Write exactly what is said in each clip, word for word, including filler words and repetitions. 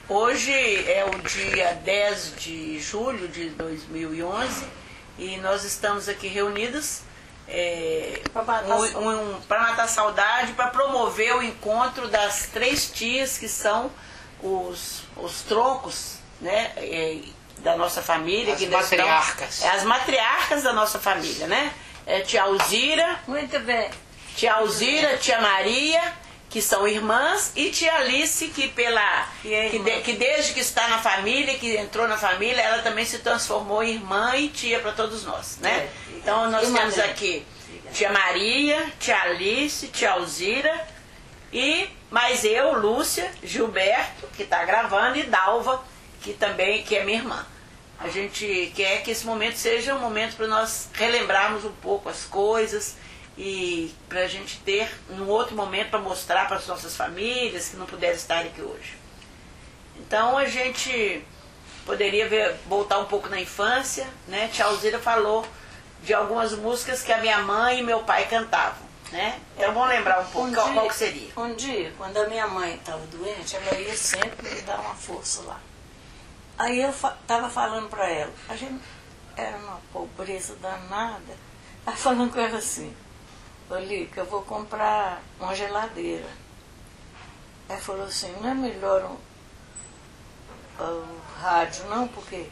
Hoje é o dia dez de julho de dois mil e onze e nós estamos aqui reunidos é, para matar, um, um, matar saudade, para promover o encontro das três tias que são os, os troncos, né, é, da nossa família. As que matriarcas. Estão, é, as matriarcas da nossa família, né? É, tia Alzira. Muito bem. Tia Alzira, tia Maria, que são irmãs, e tia Alice, que pela que, de, que desde que está na família, que entrou na família, ela também se transformou em irmã e tia para todos nós, né? É. Então nós temos aqui tia Maria, tia Alice, tia Alzira, e mais eu, Lúcia, Gilberto, que está gravando, e Dalva, que também que é minha irmã. A gente quer que esse momento seja um momento para nós relembrarmos um pouco as coisas, e para a gente ter um outro momento para mostrar para as nossas famílias que não puderam estar aqui hoje. Então a gente poderia ver, voltar um pouco na infância, né? Tia Alzira falou de algumas músicas que a minha mãe e meu pai cantavam, né? Então vamos lembrar um pouco um qual, dia, qual que seria. Um dia, quando a minha mãe estava doente, ela ia sempre me dar uma força lá. Aí eu estava falando para ela, a gente era uma pobreza danada, estava falando com ela assim: Olica, eu vou comprar uma geladeira. Ela falou assim: não é melhor um, o rádio, não, porque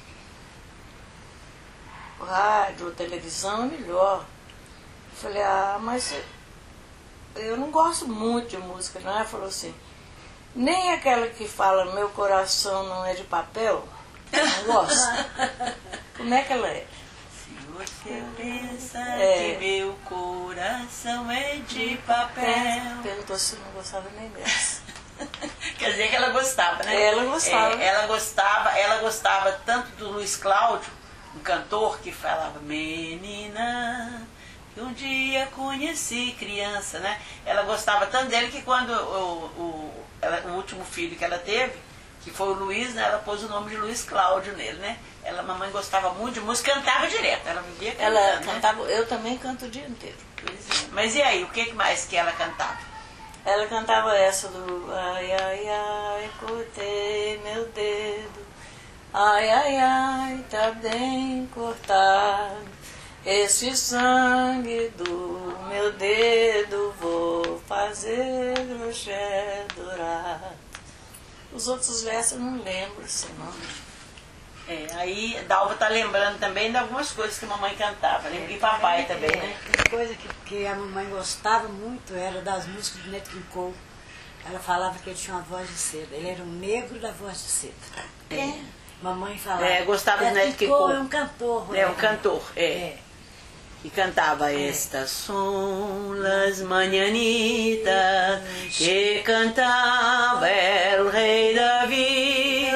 o rádio, a televisão é melhor. Eu falei: ah, mas eu não gosto muito de música, não. Ela falou assim: nem aquela que fala meu coração não é de papel, eu não gosto. Como é que ela é? Você pensa é. que meu coração é de papel. Perguntou se não gostava nem dessa. Quer dizer que ela gostava, né? Ela gostava. É, ela gostava, ela gostava tanto do Luiz Cláudio, um cantor que falava: menina, que um dia conheci criança, né? Ela gostava tanto dele que quando o, o, ela, o último filho que ela teve, que foi o Luiz, né, ela pôs o nome de Luiz Cláudio nele, né? Ela, mamãe gostava muito de música, cantava direto, ela vivia cantando. Ela cantava, né? Eu também canto o dia inteiro. Pois é. Mas e aí, o que mais que ela cantava? Ela cantava essa do ai, ai, ai, cortei meu dedo, ai, ai, ai, tá bem cortado, esse sangue do meu dedo vou fazer crochê dourado. Os outros versos eu não lembro, assim, não. É, aí Dalva tá lembrando também de algumas coisas que a mamãe cantava, né? E papai também, né? Uma coisa que, que a mamãe gostava muito era das músicas do Nat King Cole. Ela falava que ele tinha uma voz de seda. Ele era um negro da voz de seda. É. Mamãe falava. É, gostava do Nat King Cole. Cole. É um cantor. É um cantor, é. é. E cantava: é. Estas son las mañanitas que cantava el rei Davi.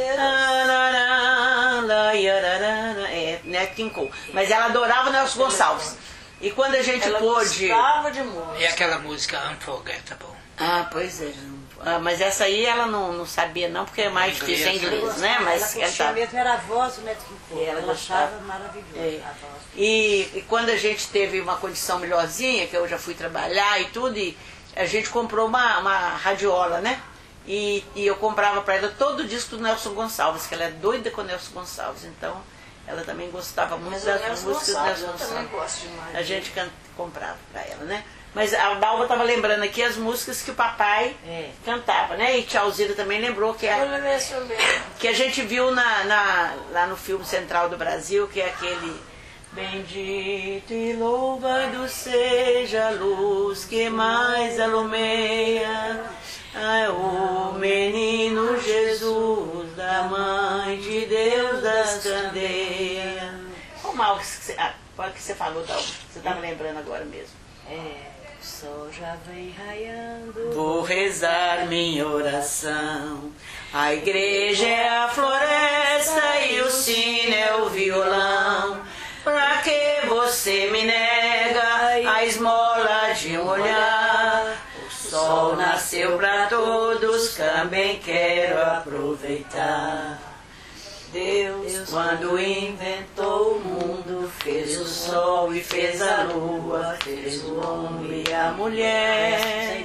É, Nat King Cole. Mas ela adorava Nelson Gonçalves. E quando a gente ela pôde... gostava de música. E aquela música Unforgettable. Ah, pois é. Ah, mas essa aí ela não, não sabia não, porque é mais difícil em inglês, né? Mas ela cantava. mesmo era a voz do Nat King Cole. Ela ela gostava. achava maravilhosa É. a voz. E, e quando a gente teve uma condição melhorzinha, que eu já fui trabalhar e tudo, e a gente comprou uma, uma radiola, né? E, e eu comprava para ela todo o disco do Nelson Gonçalves, que ela é doida com o Nelson Gonçalves. Então, ela também gostava muito Mas das Nelson músicas do Nelson eu Gonçalves. também gosto demais. A gente can, comprava para ela, né? Mas a Dalva estava lembrando aqui as músicas que o papai É. cantava, né? E tia Alzira também lembrou que, Deixa é, eu ver se eu lembro. que a gente viu na, na, lá no filme Central do Brasil, que é aquele: bendito e louvado seja a luz que mais alumeia, ai, o menino Jesus, da mãe de Deus das candeias. Qual mal que você, ah, qual que você falou, Dalva? Você estava lembrando agora mesmo. É. O sol já vem raiando. Vou rezar minha oração. A igreja é a floresta e o sino é o violão. Pra que você me nega a esmola de um olhar? O sol nasceu pra todos, também quero aproveitar. Deus, quando inventou o mundo, fez o sol e fez a lua, fez o homem e a mulher.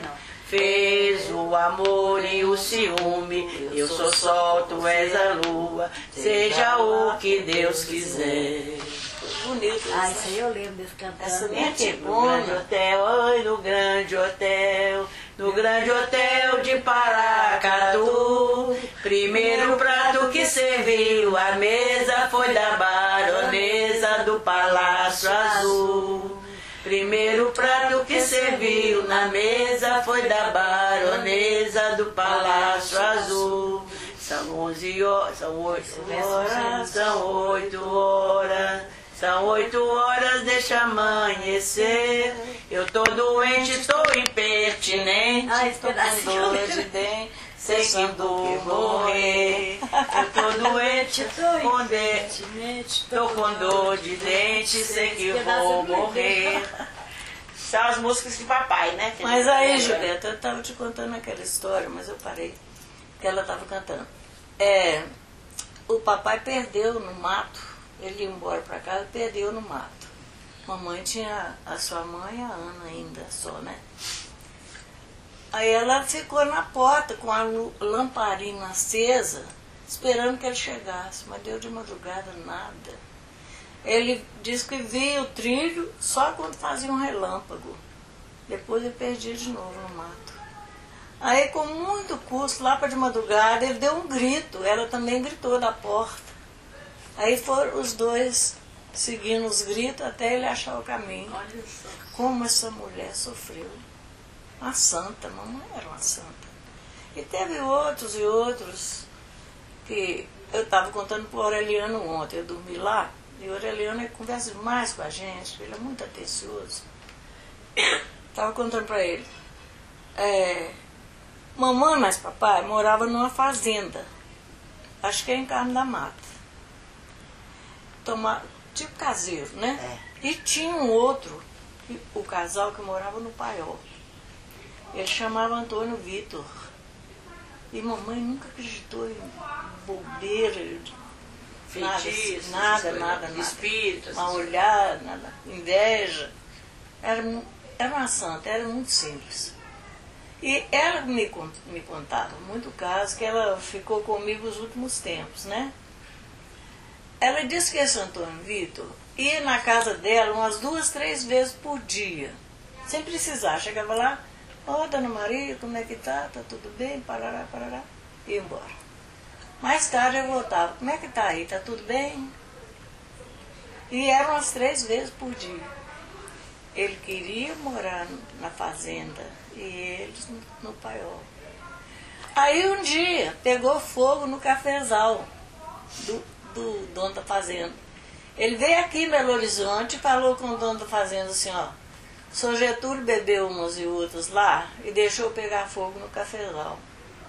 fez o amor e o ciúme. Eu sou sol, tu és a lua, seja o que Deus quiser. Bonito. Ah, isso aí eu lembro desse cantando. Essa No minha grande hotel, oi, no grande hotel, no grande hotel de Paracatu. Primeiro prato que serviu à mesa foi da baronesa do Palácio Azul. Primeiro prato que serviu na mesa foi da baronesa do Palácio Azul. São onze horas, são oito horas, são oito horas. São oito horas, deixa amanhecer. Eu tô doente, tô impertinente. Ai, Tô com dor de dente, sei que vou morrer. Eu tô doente, tô com dente, tô com dor de dente, sei que vou morrer. São as músicas de papai, né? que a Mas gente aí, lembra. Julieta, eu estava te contando aquela história, mas eu parei, porque ela estava cantando. É, o papai perdeu no mato, ele ia embora para casa e perdeu no mato. Mamãe tinha a sua mãe e a Ana ainda só, né? Aí ela ficou na porta com a lu- lamparina acesa, esperando que ele chegasse, mas deu de madrugada nada. Ele disse que via o trilho só quando fazia um relâmpago. Depois ele perdia de novo no mato. Aí, com muito custo, lá para de madrugada, ele deu um grito. Ela também gritou da porta. Aí foram os dois seguindo os gritos até ele achar o caminho. Olha só. Como essa mulher sofreu. Uma santa, mamãe era uma santa. E teve outros e outros que eu estava contando para o Aureliano ontem. Eu dormi lá e o Aureliano ele conversa demais com a gente, ele é muito atencioso. Estava contando para ele. É, mamãe, mas papai, morava numa fazenda. Acho que é em Carmo da Mata. Toma, tipo caseiro, né? E tinha um outro, o casal que morava no Paiol. Ele chamava Antônio Vitor. E mamãe nunca acreditou em bobeira, nada, Feitiços, nada, essas coisas, nada, nada. espíritos, Mal olhar, nada, inveja. Era, mu- era uma santa, era muito simples. E ela me, con- me contava muito caso que ela ficou comigo os últimos tempos, né? Ela disse que esse Antônio Vitor ia na casa dela umas duas, três vezes por dia. Sem precisar. Chegava lá, ó, dona Maria, como é que tá? Tá tudo bem? Parará, parará. E ia embora. Mais tarde eu voltava. Como é que tá aí? Tá tudo bem? E eram umas três vezes por dia. Ele queria morar na fazenda e eles no, no Paiol. Aí um dia pegou fogo no cafezal do, do dono da fazenda. Ele veio aqui em Belo Horizonte e falou com o dono da fazenda assim, ó, o senhor Getúlio bebeu umas e outras lá e deixou pegar fogo no cafezal.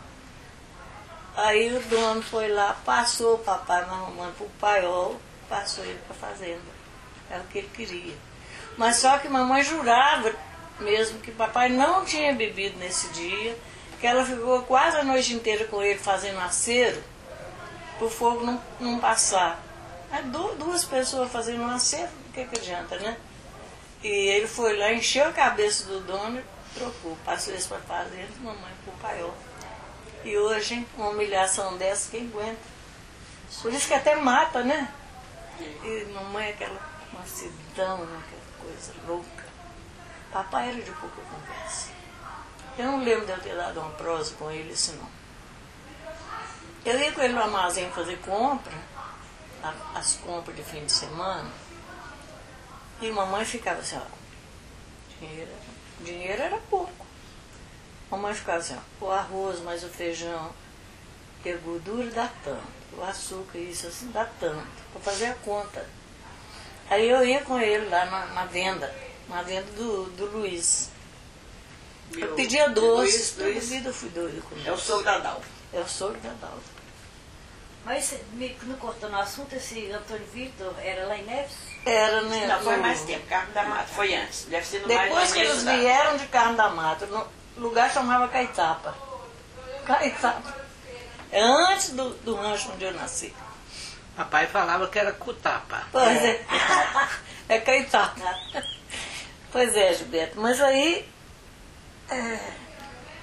Aí o dono foi lá, passou o papai e a mamãe pro Paiol, passou ele para a fazenda. Era o que ele queria. Mas só que mamãe jurava mesmo que papai não tinha bebido nesse dia, que ela ficou quase a noite inteira com ele fazendo acero, para o fogo não, não passar. Aí du- duas pessoas fazendo um acero, o que, que adianta, né? E ele foi lá, encheu a cabeça do dono e trocou. Passou isso para a fazenda, mamãe pro Paiol. E hoje, hein, uma humilhação dessa, quem aguenta? Por isso que até mata, né? E mamãe é aquela mansidão, aquela coisa louca. Papai era de pouca conversa. Eu não lembro de eu ter dado uma prosa com ele, assim, não. Eu ia com ele no armazém fazer compra, a- as compras de fim de semana, e mamãe ficava assim, ó, dinheiro, era- dinheiro era pouco. Mamãe ficava assim, ó, o arroz mais o feijão e a gordura dá tanto, o açúcar isso assim dá tanto, para fazer a conta. Aí eu ia com ele lá na, na venda, na venda do, do Luiz. Eu pedia doces, toda Luiz, vida eu fui doida com é o sogro da Dalva. É o sogro da Dalva. Mas você me- não cortando o assunto, esse Antônio Vitor era lá em Neves? Era, né? Não, foi no- mais tempo, Carmo da Mata, foi antes. Deve ser no mais Depois que mais eles mesmo vieram de Carmo da Mata, no lugar chamava Caetapa. Caetapa. É antes do, do rancho onde eu nasci. Papai falava que era Cutapa. Pois é. É Caetapa. Pois é, Gilberto. Mas aí, é,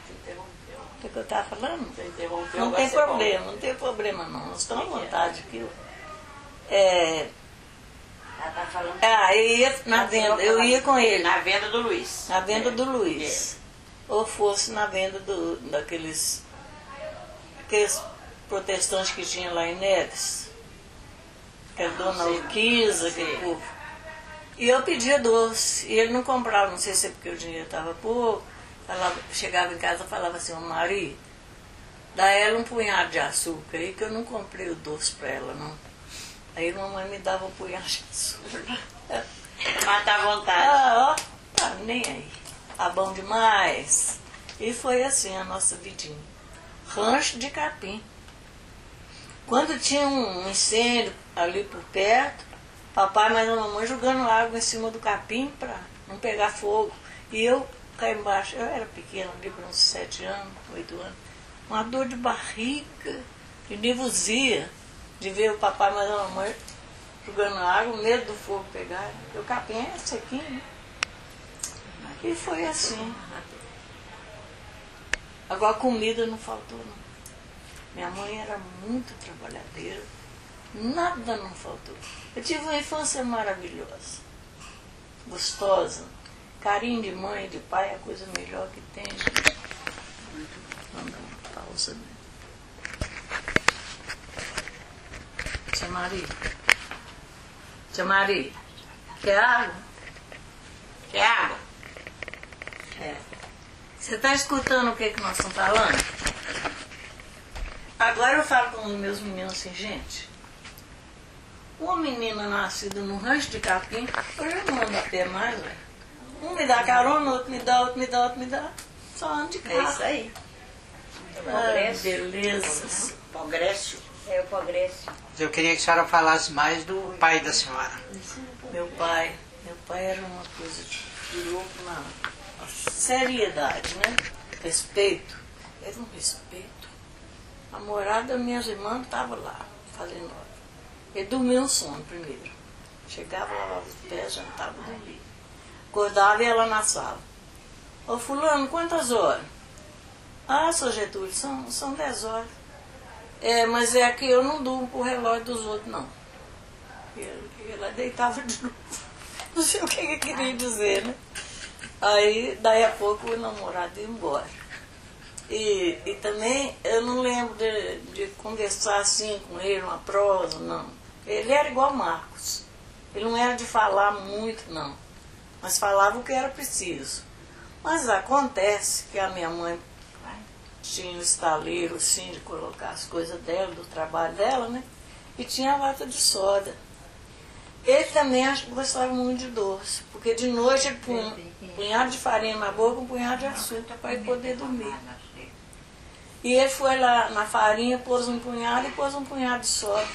O que eu estava falando? Você interrompeu, Não agora tem você volta. problema, não tem problema não. Nós estamos à vontade aqui. É, Ela tá falando. ah, eu ia na venda, eu ia com ele. Na venda do Luiz. Na venda É. do Luiz. Ou fosse na venda do, daqueles aqueles protestantes que tinha lá em Neves. Que era Dona sei. Urquiza, aquele Sei. povo. E eu pedia doce. E ele não comprava, não sei se é porque o dinheiro estava pouco. Falava, chegava em casa e falava assim, ô Maria, dá ela um punhado de açúcar aí que eu não comprei o doce para ela, não. Aí a mamãe me dava um punhado de açúcar. Mata à vontade. Ah, ó, tá nem aí. Tá bom demais. E foi assim a nossa vidinha. Rancho de capim. Quando tinha um incêndio ali por perto, papai e a mamãe jogando água em cima do capim para não pegar fogo. E eu cá embaixo, eu era pequena ali por uns sete anos, oito anos, uma dor de barriga, de nervosia, de ver o papai e a mamãe jogando água, medo do fogo pegar. Porque o capim é sequinho, né? E foi assim. Agora a comida não faltou, não. Minha mãe era muito trabalhadeira, nada não faltou. Eu tive uma infância maravilhosa, gostosa. Carinho de mãe e de pai é a coisa melhor que tem. Vamos dar uma pausa. Né? Tia Maria. Tia Maria, quer água? Quer água? É. Você está escutando o que, que nós estamos falando? Agora eu falo com os meus meninos assim, gente, uma menina nascida no rancho de capim, eu já não ando a pé mais, velho. Um me dá carona, outro me dá, outro me dá, outro me dá. Só ando de carro. É isso aí. Ah, beleza. Progresso. É o progresso. Eu queria que a senhora falasse mais do pai da senhora. Meu pai, meu pai era uma coisa de louco na na seriedade, né? Respeito. Era um respeito. A morada das minhas irmãs estava lá, fazendo hora. Ele dormiu um sono primeiro. Chegava, lavava os pés, jantava, dormia. Acordava e ia lá na sala. Ô fulano, quantas horas? Ah, seu Getúlio, são, são dez horas. É, mas é que eu não durmo pro relógio dos outros, não. E ela deitava de novo. Não sei o que ele queria dizer, né? Aí, daí a pouco, o namorado ia embora. E, e também, eu não lembro de, de conversar assim com ele, uma prosa, não. Ele era igual Marcos. Ele não era de falar muito, não. Mas falava o que era preciso. Mas acontece que a minha mãe tinha um estaleiro, assim, de colocar as coisas dela, do trabalho dela, né? E tinha a lata de soda. Ele também gostava muito de doce, porque de noite ele punha um punhado de farinha na boca, um punhado de açúcar para ele poder dormir. E ele foi lá na farinha, pôs um punhado e pôs um punhado de soda.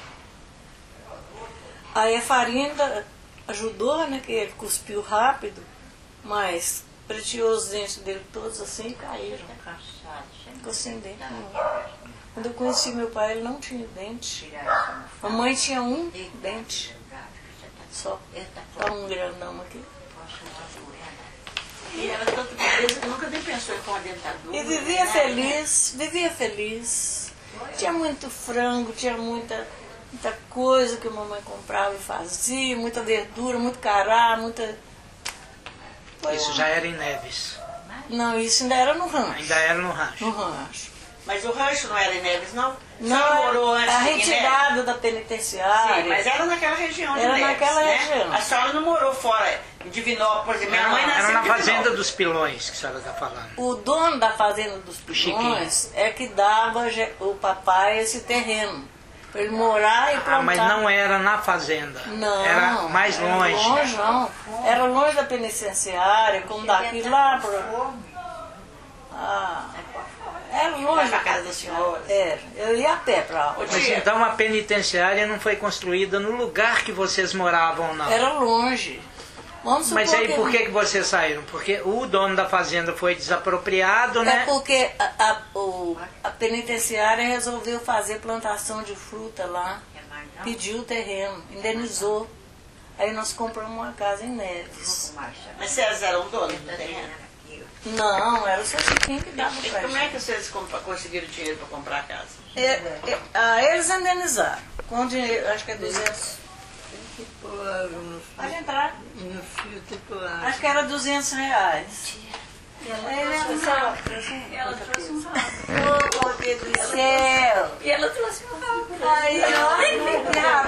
Aí a farinha ainda ajudou, né, que ele cuspiu rápido, mas preteou os dentes dele todos assim e caíram. Ficou sem dente. Não. Quando eu conheci meu pai, ele não tinha dente. A mãe tinha um dente. Só. Tá um grandão aqui. E ela tanto beleza que nunca nem pensou em pôr uma dentadura. E vivia feliz, vivia feliz. Tinha muito frango, tinha muita, muita coisa que a mamãe comprava e fazia, muita verdura, muito cará, muita... Foi Isso uma- já era em Neves. Não, isso ainda era no rancho. Ainda era no rancho. No rancho. Mas o rancho não era em Neves, não? Não, Só morou antes a de Neves? retirada da penitenciária. Sim, mas era naquela região de Era Neves, naquela né? região. A senhora não morou fora de Divinópolis, minha Era, mãe nasceu era em na Divinópolis. fazenda dos Pilões que a senhora está falando. O dono da fazenda dos Pilões é que dava je- o papai esse terreno. Para ele morar e plantar. Ah, mas não era na fazenda. Não, Era mais era longe. longe, não. Era longe da penitenciária, como daqui lá para... Ah, era Lá longe pra casa da senhora. Era. Eu ia a pé para lá. Ô, Mas tia, então a penitenciária não foi construída no lugar que vocês moravam, não. Era longe. Vamos supor Mas aí por que... que, que vocês saíram? Porque o dono da fazenda foi desapropriado, né? É porque a, a, o, a penitenciária resolveu fazer plantação de fruta lá, pediu o terreno, indenizou. Aí nós compramos uma casa em Neves. mas vocês eram donos do terreno? Não, era o seu Chiquinho que dava E pra como é gente. que vocês compa- conseguiram dinheiro para comprar a casa? É, é, ah, eles indenizaram. Com dinheiro, acho que é duzentos. Pode entrar. Meu filho tipo Acho que era duzentos reais. Ela trouxe, ela trouxe um rabo. oh, meu Deus do céu. E ela trouxe um rabo. Aí, ó.